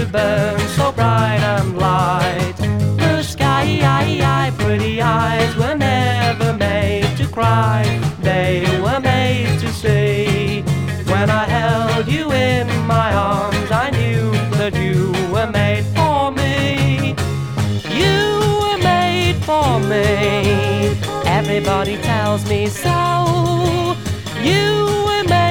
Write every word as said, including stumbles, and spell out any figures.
to burn so bright and light. The sky, pretty eyes were never made to cry. They were made to see. When I held you in my arms, I knew that you were made for me. You were made for me. Everybody tells me so. You